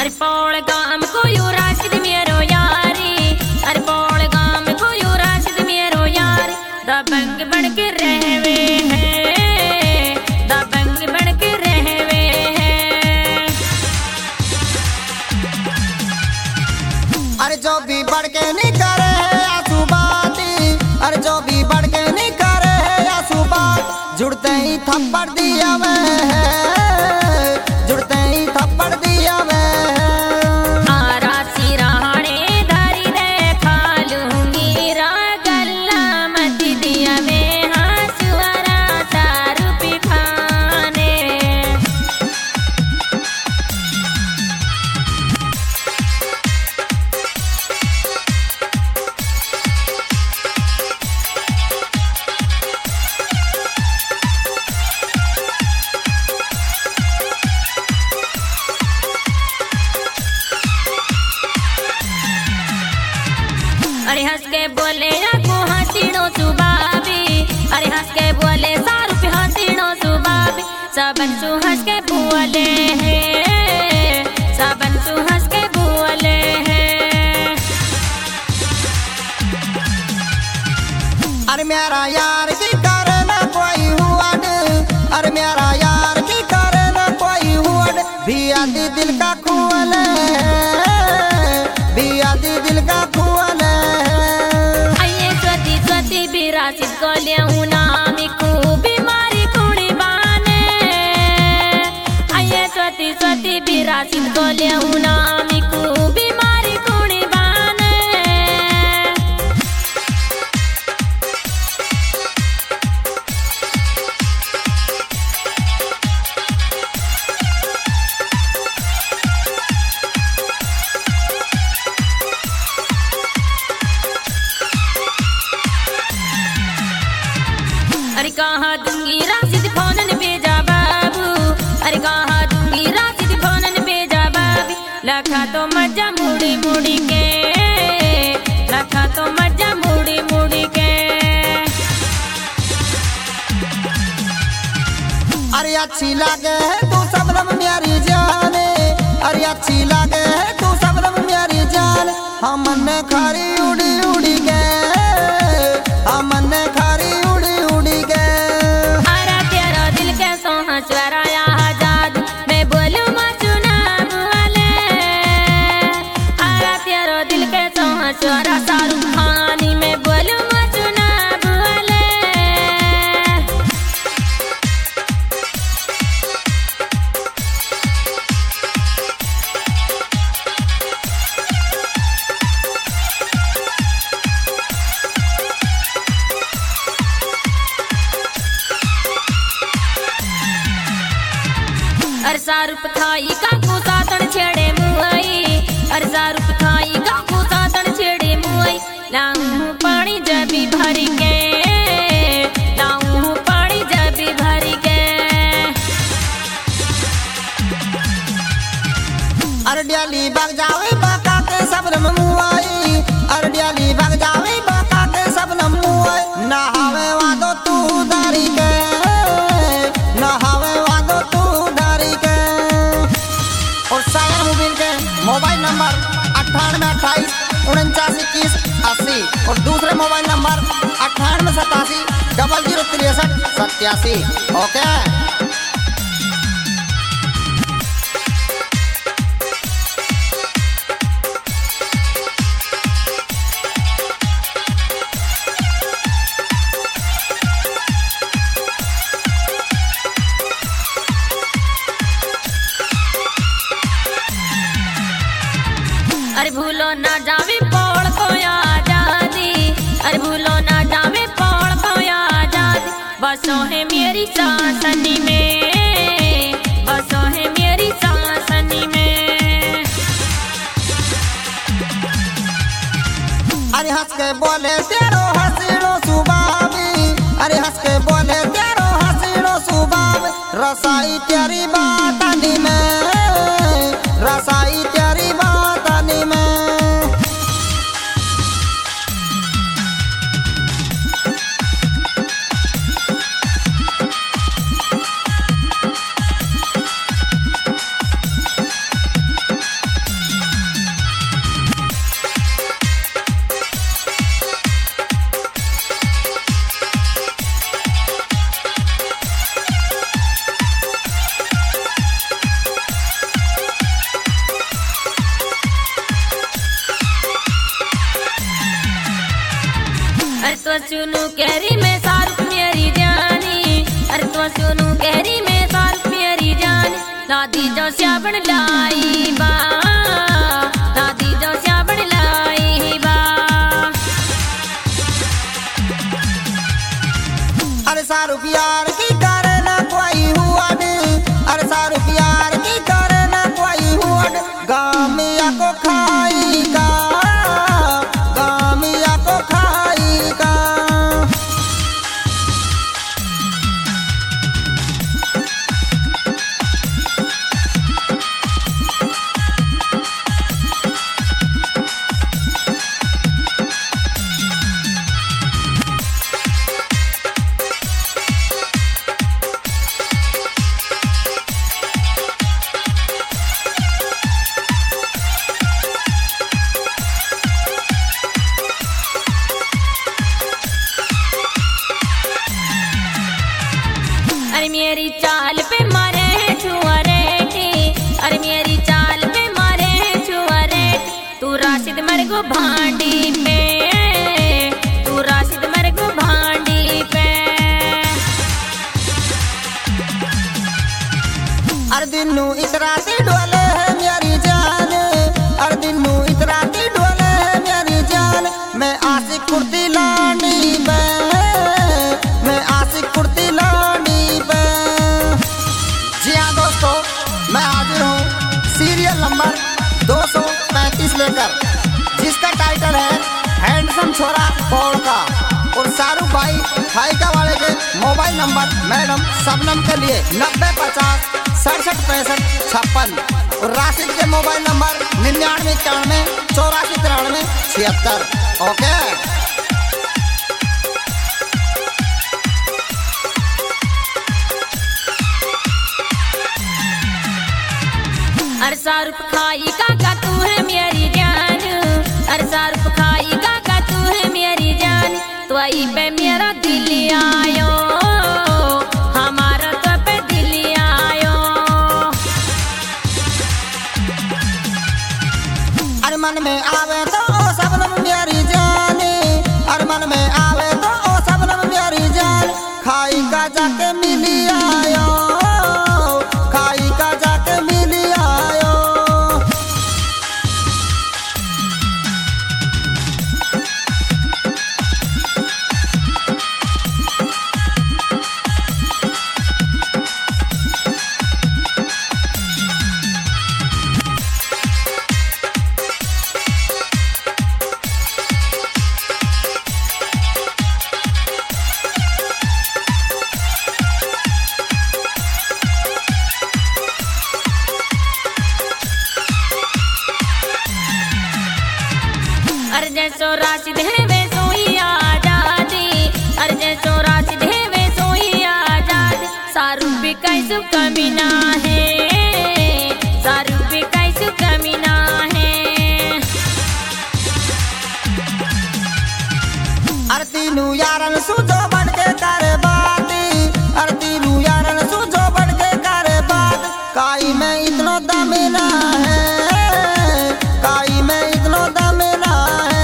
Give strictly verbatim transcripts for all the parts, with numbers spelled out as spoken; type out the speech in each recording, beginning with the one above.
अरे पौड़ गाम को यू राशिद मेरो यारी, अरे पौड़ गाम को यू राशिद मेरो यार, दबंग बन के रहवे हैं, दबंग बन के रहवे हैं। अरे जो भी बढ़ के नहीं करे है आंसू बाती, अरे जो भी बढ़ के नहीं करे है आंसू बात, जुड़ते ही थप्पड़ दिया मैं, जुड़ते ही थप्पड़ दिया मैं। अरे हंस के बोले को हसीनो सुबाबी, अरे हंस के बोले सारू पे हसीनो सुबाबी, सबन सु हंस के बोले हैं, सबन सु हंस के बोले हैं। अरे मेरा यार की करे ना कोई हुआ, अरे मेरा यार की करे ना कोई हुआ, भी आदि दिल का खुअल भी आदि दिल का खुअल। राशिद को लेहू नाम को बीमारी कुड़ी बाने, आये स्वती स्वती भी राशिद को लेहू नाम को बीमारी कुड़ी बाने। अरे कहाँ दूंगी राशिद फोनन भेजा बाबू, अरे कहाँ दूंगी राशिद फोनन भेजा बाबी, लखा तो मजा मुड़ी मुड़ी के, लखा तो मजा मुड़ी मुड़ी के। अरे अच्छी लागे है तू सबनम मेरी जाने, अरे अच्छी लागे है तू सबनम मेरी जान, हम ने खारी उड़ी उड़ी के, हम ने खारी उड़ी उड़ी के। अरे तेरा दिल के सोहा चुराया आजाद, मैं बोलूं मचुना बुआले, अरे तेरा दिल के सोहा चुरा सारू खानी, मैं बोलूं मचुना बुआले। अरे सारूप खाई का को सातन छेड़े मुआई, अरे सारूप खाई का को सातन छेड़े मुआई, लाऊं पानी जबी भर के, लाऊं पानी जबी भर के। अरे डाली भाग जावे बाका के सबनम मुआई, अरे डाली भाग जावे बाका के सबनम मुआई, ना हवे वादो तू दारी के, ना हवे वादो तू दारी के। और सागर मोबाइल के मोबाइल नंबर अट्ठानवे अट्ठाईस उनचास इक्कीस अस्सी, और दूसरे मोबाइल नंबर अट्ठानवे सतासी डबल जीरो तिरसठ सत्यासी। ओके। अरे भूलो ना जावे पौड़ को आजादी, अरे भूलो ना जावे पौड़ को आजादी, बसों है मेरी सांसनी में, बसों है मेरी सांसनी में। अरे हंस के बोले तेरो हसीनो सुबाबी, अरे हंस के बोले तेरो हसीनो सुबाब, रसाई तेरी बातनी में, रसाई तेरी बातनी में। तो सुनू कहरी में शाहरुख मेरी जानी, अरे तो सुनू कहरी में शाहरुख मेरी जानी, दादी जो श्याबण लाई बा, दादी जो श्याबण लाई बा। अरे शाहरुख यार की करे ना कोई हुआ नी, अरे शाहरुख यार की करे ना कोई हुआ नी, गामिया को खाई का, गामिया को खाई का। अरे मेरी चाल पे मारे छुआरे, अरे मेरी चाल पे मारे छुआरे, तू राशिद मर गो भांडी पे, तू राशिद मर गो भांडी पे। अरे दिनू इतराती डोले है मेरी जान, अरे दिनू इतराती डोले है मेरी जान, मैं आशिक कुर्ती लानी पे, मैं आशिक कुर्ती लानी पे। जी हाँ दोस्तों, मैं हाजिर हूँ सीरियल नंबर दो सौ पैंतीस लेकर, जिसका टाइटल है हैंडसम छोरा पौड़ का, और शाहरुख भाई खाइका वाले के मोबाइल नंबर मैडम शबनम के लिए नब्बे पचास सड़सठ पैंसठ छप्पन, और राशिद के मोबाइल नंबर निन्यानवे इक्यानवे चौरासी तिरानवे छिहत्तर। ओके। अरे शाहरुख खाई का तू है मेरी जान, अरे शाहरुख खाई का तू है मेरी जान, तो आई पे मेरा दिल आयो, हमारा तो पे दिल आयो। अरे मन में आवे तो ओ सबनम मेरी जान, अरे मन में आवे तो ओ सबनम मेरी जान, खाई का जाके मिली आयो, खाई का जाके मिली आयो। अरे जैसो राशिद है वे सोई आजादी, अरे जैसो राशिद है वे सोई आजादी, शाहरुख भी कैसो कमी ना है, शाहरुख भी कैसो कमी ना है। अरे तीनू यारन सुजो बढ़ के करे बाती, अरे तीनू यारन सुजो बढ़ के करे बात, काई में इतनो दम ना है, काई में इतनो दम ना है।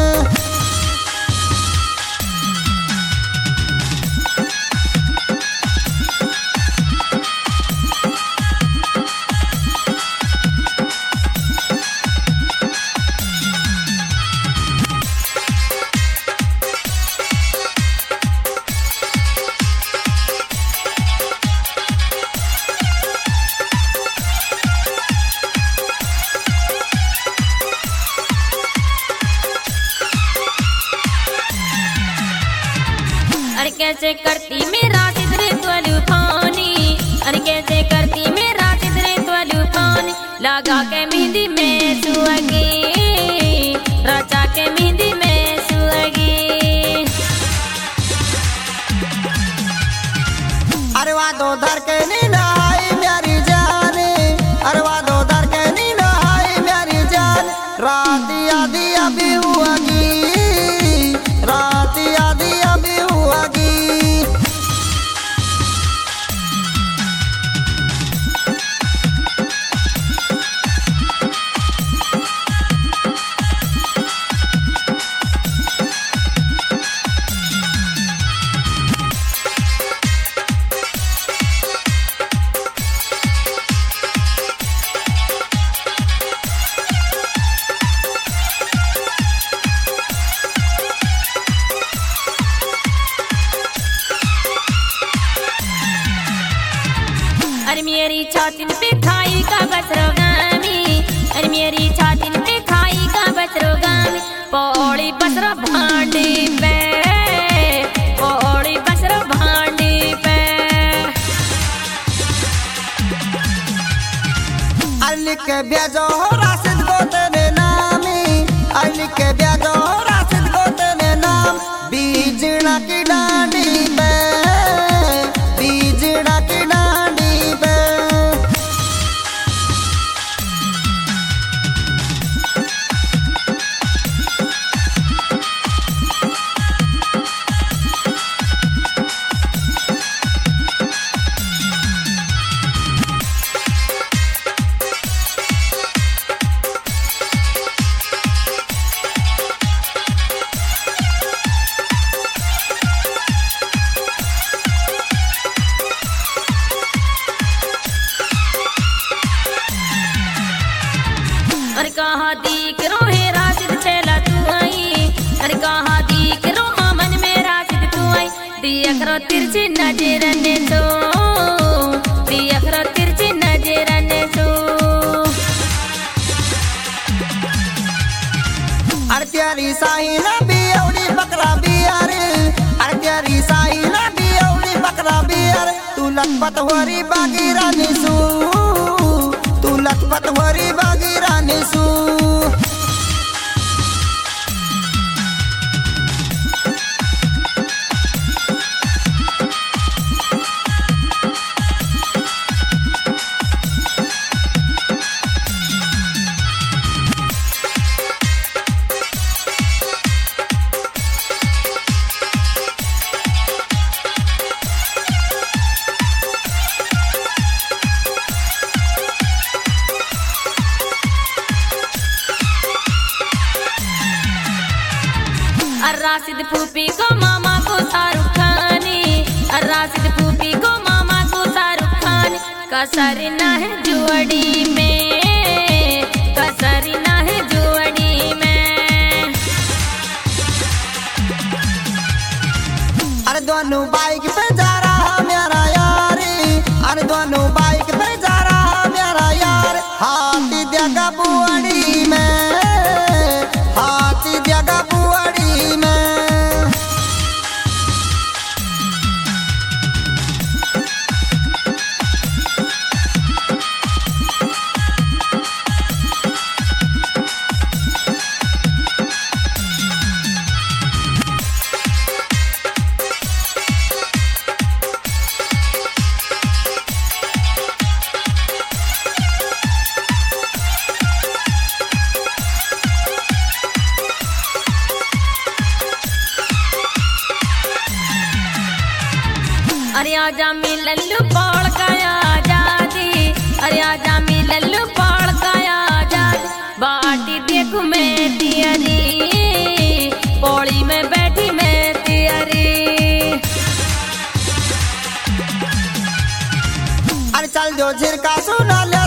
अरे कैसे करती मेरा सिदरे त्वलु पानी, अरे कैसे करती मेरा सिदरे त्वलु पानी, लगा के मेहंदी में सुअगी, रचा के मेहंदी में सुअगी। अरे वाह दो धर के नी नहाई मेरी जान, अरे वाह दो धर के नी नहाई मेरी जान, रात आधी अभी हुआगी, रात आधी अभी हुआगी। छातिन पे खाई का बसरो गामी, अरे मेरी छातिन पे खाई का बसरो गामी। पौड़ी बसरो भांडी पे, पौड़ी बसरो भांडी पे। अली के ब्याजो राशिद को तेरे नामी, अली के ब्याजो राशिद को तेरे नाम। बीजड़ा की डांडी पे, बीजड़ा की डांडी पे। अरे कहाँ दीक रो है राशिद चला तू आई, अरे कहाँ दीक रो मन में राशिद तू आई। दिया करो तिरछी नजर ने सो, दिया करो तिरछी नजर ने सो। अरे तेरी साही ना बियौड़ी बकरा बियार, अरे तेरी साही ना बियौड़ी बकरा बियार। तू लखपत होरी बागी रानी सू, तू लखपत होरी बागी रानी सू। अरे राशिद फूफी को मामा को शाहरुख खानी, अरे राशिद फूफी को मामा को शाहरुख खानी। कसर ना है जुअड़ी में, कसर ना है जुअड़ी में। अरे दोनों बाइक पे जा रहा मेरा यारी, अरे दोनों बाइक पे जा रहा मेरा यार। हाथी देगा बुआड़ी में, हाथी देगा बुआड़ी में। अरे आजा मिलल्लू पौड़ का आजादी, अरे आजा मिलल्लू पौड़ का आजादी। बाटी देखू मैं तियरी, पौड़ी में बैठी मैं तियरी। अरे चल जो झिरका सुना ले